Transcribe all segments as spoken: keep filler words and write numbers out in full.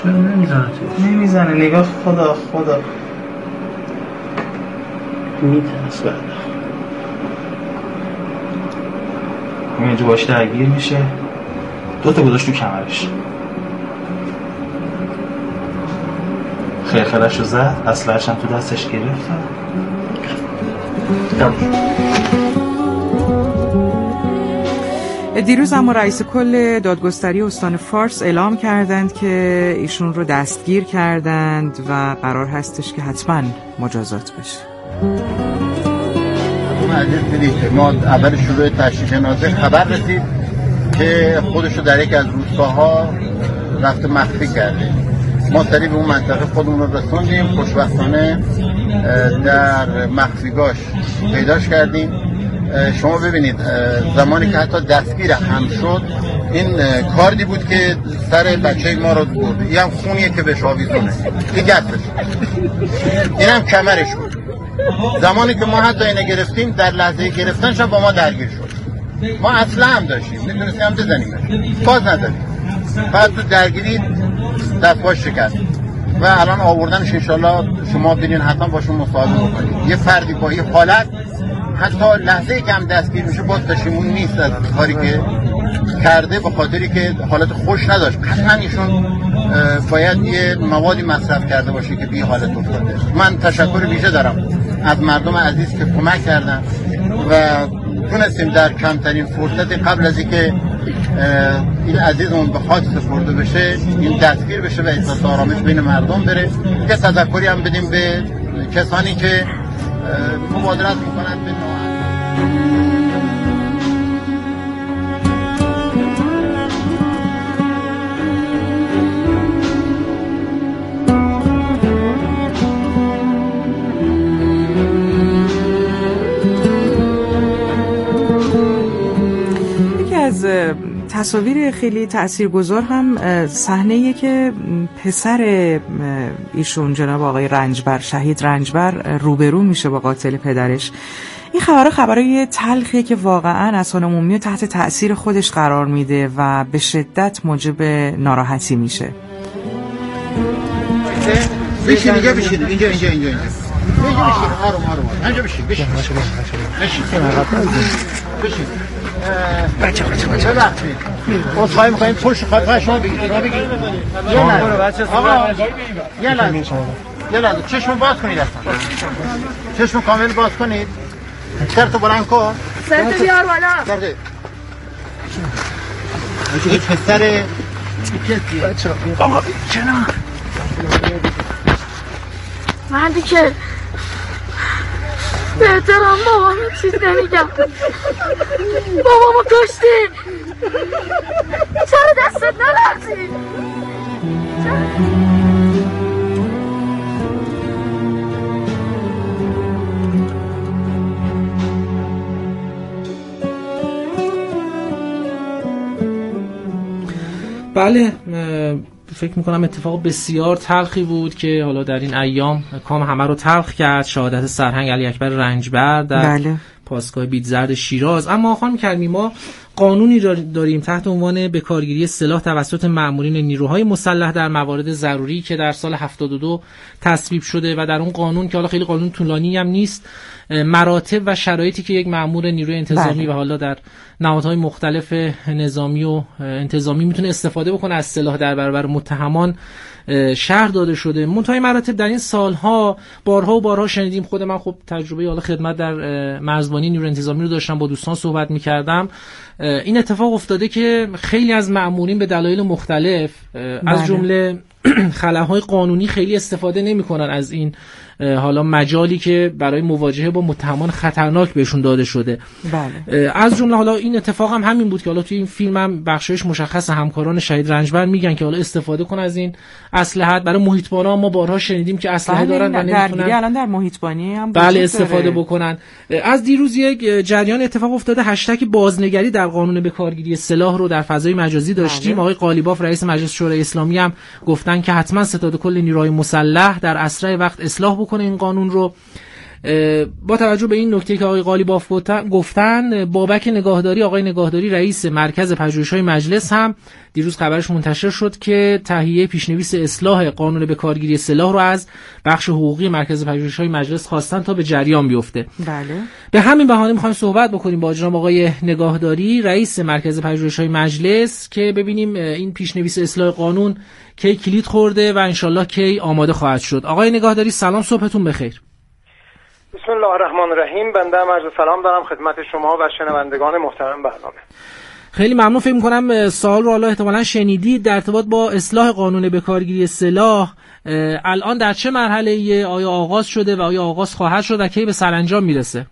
چرا نمیزنه تو؟ نمیزنه، نگاه خدا خدا میترس بعد اینجا باش درگیر میشه، دوتا گذاشت تو کمرش، خیرخرش رو زد، اسلحه‌اش هم تو دستش گرفت. دیروز اما رئیس کل دادگستری استان فارس اعلام کردند که ایشون رو دستگیر کردند و قرار هستش که حتما مجازات بشه. ما اول شروع تشریف نازل خبر رسید که خودشو در یک از روستاها رفته مخفی کرده. ما سریع به اون منطقه خودمون رو رسوندیم، خوشبختانه در مخفیگاهش پیداش کردیم. شما ببینید زمانی که حتی دستگیر هم شد، این کاردی بود که سر بچه ما رو برد. این هم خونیه که بهش آویزونه، این گفتش، این هم کمرش بود. زمانی که ما حتی اینه گرفتیم، در لحظه گرفتنش با ما درگیر شد. ما اصلا هم داشتیم، میتونستیم هم بزنیمش، باز نداریم. بعد تو درگیری دستگاهش شکست و الان آوردنش انشالله شما برین حتما باشون مصاحبه بکنید. یه فردی با این حالت حتی لحظه که هم دستگیر میشه باز پشیمون نیست از کاری که کرده، به خاطری که حالت خوش نداشت. حتما ایشون باید یه موادی مصرف کرده باشه که به این حالت افتاده. من تشکر ویژه دارم از مردم عزیز که کمک کردن و تونستیم در کمترین فرصت قبل از اینکه این عزیزمون به خاک سپرده بشه، این دستگیر بشه و احساس آرامش بین مردم بره. یه تذکری هم بدیم به کسانی که مبادرت میکنند به از تصاویر خیلی تاثیرگذار هم صحنه‌ایه که پسر ایشون جناب آقای رنجبر، شهید رنجبر، روبرو میشه با قاتل پدرش. این خبر خبرای تلخیه که واقعا اذهان عمومی رو تحت تأثیر خودش قرار میده و به شدت موجب ناراحتی میشه. بشین اینجا، بشین اینجا اینجا اینجا اینجا بشین آروم آروم اینجا بشین بشین بشین بشین بچه بچه بچه ببخشید اون خواهی میخواییم پشت خواهی شما بگید را بگید آقا یه لحظه یه لحظه چشم باز کنید اصلا چشم کامل باز کنید سرتو بلند کن سرتو بیار بالا این پسر بچه آقا چنان مردی که به احترام بابام چیز نمیگم بابامو کشتی چرا دستت نلرزی بله فکر میکنم اتفاق بسیار تلخی بود که حالا در این ایام کام همه رو تلخ کرد. شهادت سرهنگ علی اکبر رنجبر در بله. پاسگاه بیدزرد شیراز. اما خانم کریمی ما قانونی داریم تحت عنوان بکارگیری سلاح توسط مأمورین نیروهای مسلح در موارد ضروری که در سال هفتاد و دو تصویب شده و در اون قانون که حالا خیلی قانون طولانی هم نیست، مراتب و شرایطی که یک مأمور نیروی انتظامی بله. و حالا در نهادهای مختلف نظامی و انتظامی میتونه استفاده بکنه از سلاح در برابر متهمان شرح داده شده. منتهای مراتب در این سالها بارها و بارها شنیدیم. خود من خب تجربه حالا خدمت در مرزبانی نیروی انتظامی رو داشتم، با دوستان صحبت می‌کردم. این اتفاق افتاده که خیلی از مأمورین به دلایل مختلف از جمله خلاهای قانونی خیلی استفاده نمی‌کنن از این حالا مجالی که برای مواجهه با متهمان خطرناک بهشون داده شده. بله. از جمله حالا این اتفاق هم همین بود که حالا توی این فیلم هم بخشش مشخص همکاران شهید رنجبر میگن که حالا استفاده کن از این اسلحه. برای محیطبانا ما بارها شنیدیم که اسلحه بله دارن و نمیتونن الان در محیطبانی هم بله استفاده داره. بکنن. از دیروز یک جریان اتفاق افتاده، هشتگ بازنگری در قانون بکارگیری سلاح رو در فضای مجازی داشتیم. بله. آقای قالیباف رئیس مجلس شورای اسلامی هم گفتن که حتما ستاد کل نیروهای مسلح در اسرع وقت اصلاح بکنه این قانون رو. با توجه به این نکته که آقای قالیباف گفتن، بابک نگاهداری، آقای نگاهداری رئیس مرکز پژوهش‌های مجلس هم دیروز خبرش منتشر شد که تهیه پیشنویس اصلاح قانون به کارگیری سلاح رو از بخش حقوقی مرکز پژوهش‌های مجلس خواستن تا به جریان بیفته. بله. به همین بهانه می‌خوایم صحبت بکنیم با جناب آقای نگاهداری رئیس مرکز پژوهش‌های مجلس که ببینیم این پیشنویس اصلاح قانون کی کلید خورده و انشالله کی آماده خواهد شد. آقای نگاهداری سلام، صبحتون بخیر. بسم الله الرحمن الرحیم. بنده هم عرض سلام دارم خدمت شما و شنوندگان محترم برنامه. خیلی ممنون. فکر می‌کنم سوال رو حالا احتمالاً شنیدید در ارتباط با اصلاح قانون به کارگیری سلاح. الان در چه مرحله‌ای؟ آیا آغاز شده و آیا آغاز خواهد شد و کی به سرانجام میرسه؟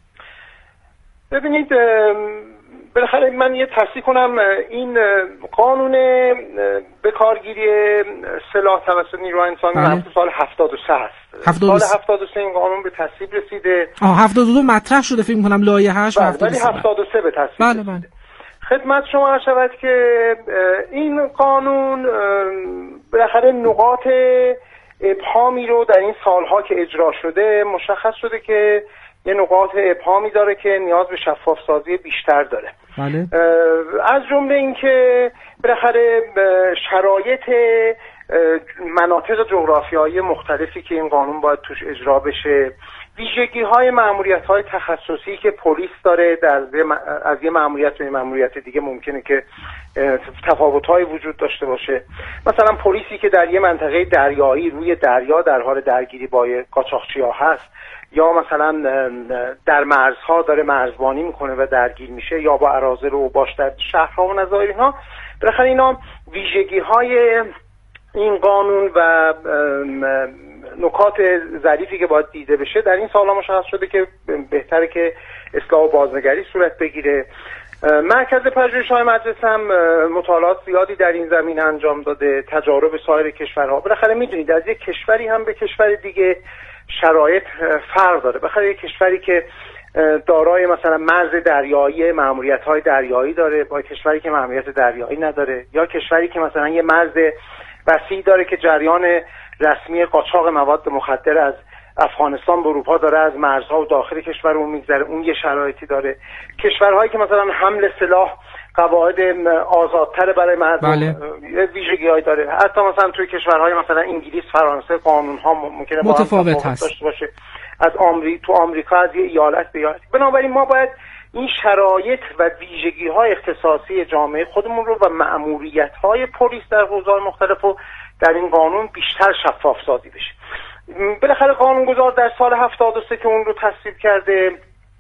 ببینید، بالاخره من یه تصحیح کنم، این قانون به کارگیری سلاح توسط نیروهای انسانی مربوط به سال هفتاد و سه است. سال هفتاد و سه این قانون به تصویب رسیده. آه هفتاد و دو مطرح شده فکر می‌کنم لایحه‌اش، ولی هفتاد و سه به تصویب بله رسیده. بله. خدمت شما عرض شود که این قانون بالاخره نقاط ابهامی رو در این سالها که اجرا شده مشخص شده که یه نقاط ابهامی داره که نیاز به شفاف سازی بیشتر داره. بله. از جمله اینکه بالاخره شرایط مناطق جغرافیایی مختلفی که این قانون باید توش اجرا بشه، ویژگی های مأموریت های تخصصی که پلیس داره در از یه مأموریت به مأموریت دیگه ممکنه که تفاوت های وجود داشته باشه. مثلا پلیسی که در یه منطقه دریایی روی دریا در حال درگیری با قاچاقچی‌ها هست، یا مثلا در مرزها داره مرزبانی میکنه و درگیر میشه، یا با اراذل و اوباش در شهرها و نظایر اینها، بالاخره اینا ویژگی های این قانون و نکات ظریفی که باید دیده بشه در این سالها مشخص شده که بهتره که اصلاح و بازنگری صورت بگیره. مرکز پژوهش‌های مجلس هم مطالعات زیادی در این زمینه انجام داده، تجارب سایر کشورها. بالاخره میدونید از یک کشوری هم به کشور دیگه شرایط فرق داره. بالاخره یک کشوری که دارای مثلا مرز دریایی، مأموریت‌های دریایی داره با کشوری که مأموریت دریایی نداره، یا کشوری که مثلا یه مرز وسیع داره که جریان رسمی قاچاق مواد مخدر از افغانستان به اروپا داره از مرزها و داخل کشور اون میگذره، اون یه شرایطی داره. کشورهایی که مثلا حمل سلاح قواعد آزادتر برای مردم، بله. ویژگی‌هایی داره. حتی مثلا توی کشورهای مثلا انگلیس، فرانسه قانون‌ها ممکنه متفاوت هست داشته باشه از آمریکا، تو آمریکا از یه ایالت به ایالت. بنابراین ما باید این شرایط و ویژگی‌های اختصاصی جامعه خودمون رو و مأموریت‌های پلیس در حوزه‌های مختلف رو در این قانون بیشتر شفاف سازی بشه. بالاخره قانونگذار در سال هفتاد و سه که اون رو تصویب کرده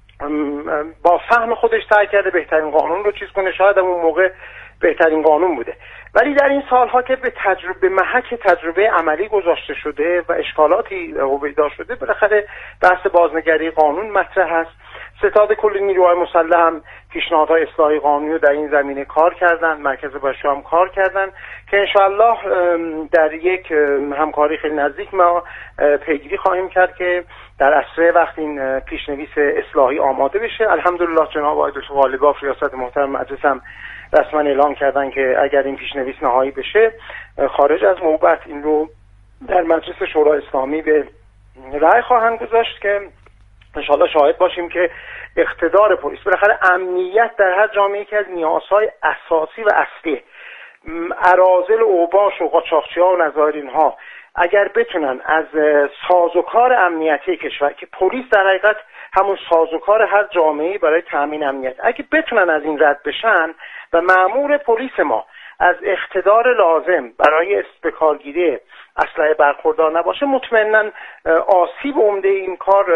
با فهم خودش سعی کرده بهترین قانون رو چیز کنه، شاید هم اون موقع بهترین قانون بوده، ولی در این سالها که به تجربه محک تجربه عملی گذاشته شده و اشکالاتی پیدا شده، بالاخره بحث بازنگری قانون مطرح هست. ستاد کل نیروهای مسلح هم پیشنهادهای اصلاحی قانونی رو در این زمینه کار کردن، مرکز پژوهش‌ها هم کار کردن که انشاءالله در یک همکاری خیلی نزدیک ما پیگیری خواهیم کرد که در اسرع وقت این پیشنویس اصلاحی آماده بشه. الحمدلله جناب آقای دکتر قالیباف ریاست محترم مجلس هم رسما اعلام کردن که اگر این پیشنویس نهایی بشه خارج از موبت این رو در مجلس شورای اسلامی به رأی خواهند گذاشت که انشاءالله شاهد باشیم که اقتدار پلیس، بالاخره امنیت در هر جامعه که از نیازهای اساسی و اصلی اراذل و اوباش و قاچاقچی‌ها و نظایر اینها اگر بتونن از سازوکار امنیتی کشور که پلیس در حقیقت همون سازوکار هر جامعه‌ای برای تامین امنیت، اگه بتونن از این رد بشن و مأمور پلیس ما از اقتدار لازم برای استکارگیری اسلحه برخوردار نباشه، مطمئناً آسیب عمده این کار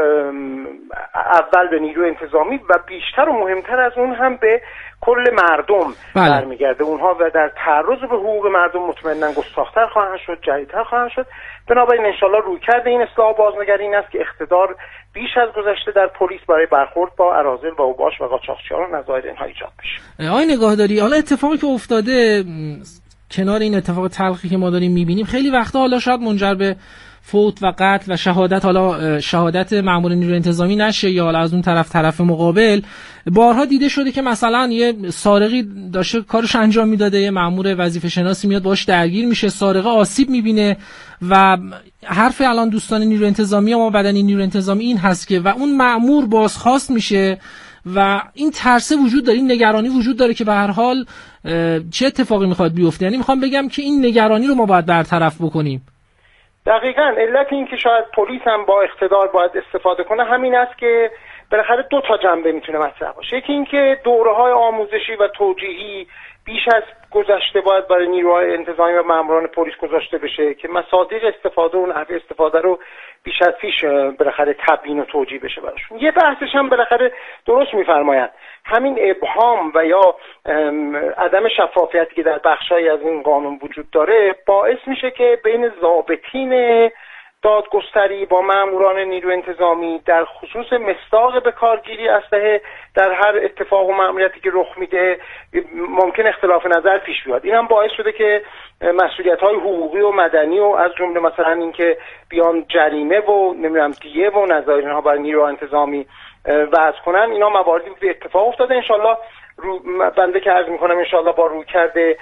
اول به نیروی انتظامی و بیشتر و مهمتر از اون هم به کل مردم بله. برمیگرده. اونها و در تعرض به حقوق مردم مطمئناً گستاخ‌تر خواهند شد، جدیدتر خواهند شد. بنابراین انشالله رویکرد این اصلاح بازنگری این است که اقتدار بیش از گذشته در پلیس برای برخورد با اراذل و اوباش و قاچاقچیان و نظایر اینها ایجاد بشه. آقای نگاهداری، حالا اتفاقی که افتاده کنار این اتفاق تلخی که ما داریم میبینیم، خیلی وقتا حالا شاید منجر به فوت و قتل و شهادت، حالا شهادت مأمور نیروی انتظامی نشه یا حالا از اون طرف طرف مقابل، بارها دیده شده که مثلا یه سارقی داشته کارش انجام میداده، یه مأمور وظیفه شناسی میاد باش درگیر میشه، سارقه آسیب میبینه و حرف الان دوستان نیروی انتظامی ما بدنی نیروی انتظامی این هست که و اون مأمور بازخواست میشه و این ترسه وجود داره، این نگرانی وجود داره که به هر حال چه اتفاقی میخواد بیفته. یعنی میخوام بگم که این نگرانی رو ما باید برطرف بکنیم. دقیقاً علت این که شاید پلیس هم با اقتدار باید استفاده کنه همین است که بالاخره دو تا جنبه میتونه مطرح باشه. یکی این که دوره‌های آموزشی و توجیهی بیش از گذشته باید برای نیروهای انتظامی و ماموران پلیس گذاشته بشه که مصادیق استفاده و نحوه استفاده رو بیش از پیش بالاخره تبیین و توجیه بشه براشون. یه بحثش هم بالاخره درست میفرمایند همین ابهام و یا عدم شفافیتی که در بخشایی از این قانون وجود داره باعث میشه که بین ضابطین دادگستری با ماموران نیروی انتظامی در خصوص مصداق به کارگیری اسلحه در هر اتفاق و مأموریتی که رخ میده ممکن اختلاف نظر پیش بیاد. این هم باعث شده که مسئولیت‌های حقوقی و مدنی و از جمله مثلا اینکه بیان جریمه و نمیدونم دیه و نظایر اینها برای نیروی انتظامی وضع کنن، اینا مواردی به اتفاق افتاده. انشالله رو بنده که عرض میکنم انشالله با روی کرده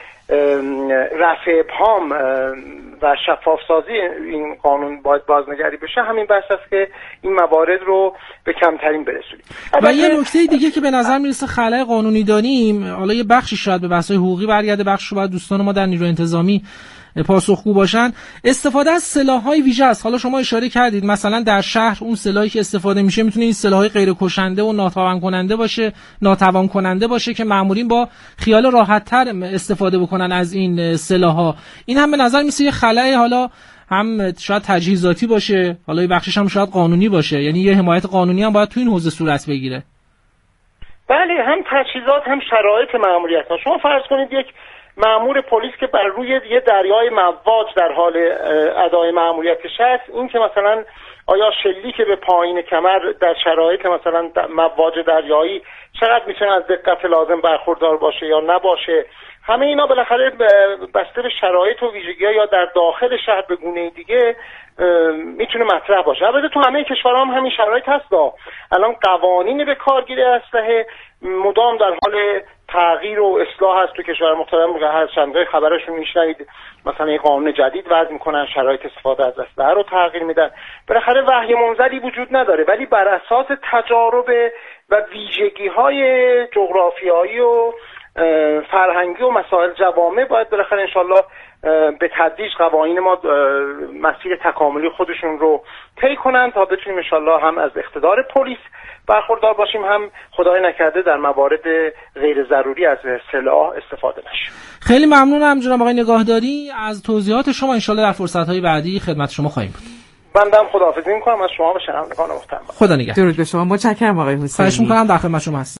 رفع ابهام و شفاف سازی این قانون باید بازنگری بشه، همین بحث است که این موارد رو به کمترین برسونیم. و یه نکته دیگه که به نظر میرسه خلأ قانونی داریم، حالا یه بخشی شاید به بحث‌های حقوقی برگرده، بخشش باید دوستان ما در نیروی انتظامی پاسخگو باشن، استفاده از سلاح‌های ویژه است. حالا شما اشاره کردید مثلا در شهر اون سلاحی که استفاده میشه میتونه این سلاح‌های غیر کشنده و ناتوان کننده باشه، ناتوان کننده باشه که مامورین با خیال راحت‌تر استفاده بکنن از این سلاح‌ها. این هم به نظر میسه یه خلأ، حالا هم شاید تجهیزاتی باشه، حالا یه بخشش هم شاید قانونی باشه، یعنی یه حمایت قانونی هم باید تو این حوزه صورت بگیره. بله، هم تجهیزات هم شرایط ماموریت‌ها. شما فرض کنید یک مأمور پلیس که بر روی یه دریای مواج در حال ادای مأموریتش هست، این که مثلا آیا شلیک به پایین کمر در شرایط مثلا مواج دریایی چقدر میتونه از دقت لازم برخوردار باشه یا نباشه، همه اینا بالاخره بسته به شرایط و ویژگی‌ها یا در داخل شهر به گونه دیگه میتونه مطرح باشه. البته تو همه کشورها هم همین شرایط هست. الان قوانین به کارگیری اسلحه مدام در حال تغییر و اصلاح هست. تو کشور مختلف هر چند وقت خبرشون میشنوید مثلا یک قانون جدید وضع میکنن، شرایط استفاده از اسلحه رو تغییر میدن. بالاخره وحی منزلی وجود نداره، ولی بر اساس تجارب و ویژگی‌های جغرافیایی و فرهنگی و مسائل جوامع باید بالاخره انشالله به تدریج قوانین ما مسیر تکاملی خودشون رو طی کنن تا بتونیم انشالله هم از اقتدار پلیس برخوردار باشیم، هم خدای نکرده در موارد غیر ضروری از سلاح استفاده نشه. خیلی ممنونم جناب آقای نگاهداری از توضیحات شما. انشالله در فرصت‌های بعدی خدمت شما خواهیم بود. بنده هم خداحافظی می‌کنم از شما و شنوندگان محترم. خدا نگهدار. درود به شما. متشکرم آقای حسینی. خواهش می‌کنم، در خدمت شما هستم.